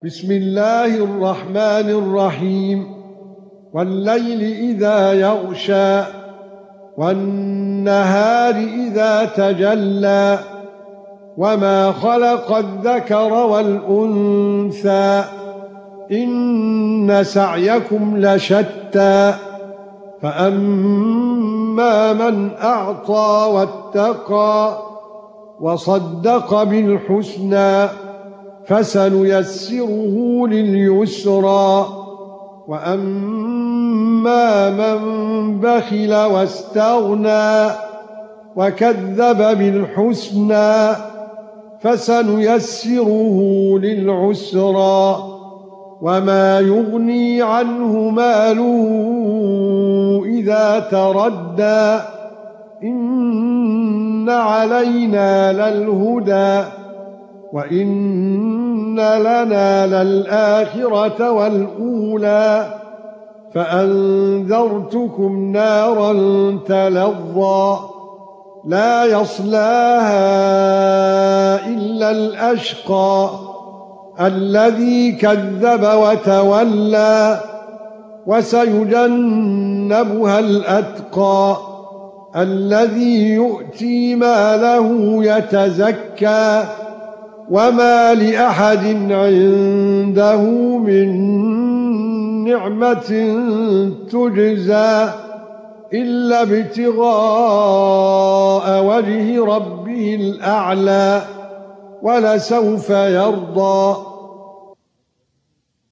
بسم الله الرحمن الرحيم والليل إذا يغشى والنهار إذا تجلى وما خلق الذكر والأنثى إن سعيكم لشتى فأما من أعطى واتقى وصدق بالحسنى فسنيسره لليسرى وأما من بخل واستغنى وكذب بالحسنى فسنيسره للعسرى وما يغني عنه ماله إذا تردى إن علينا للهدى وإن لنا للآخرة والأولى فأنذرتكم نارا تلظى لا يصلاها إلا الأشقى الذي كذب وتولى وسيجنبها الأتقى الذي يؤتي ماله يتزكى وما لأحد عنده من نعمة تجزى إلا ابتغاء وجه ربه الأعلى ولسوف يرضى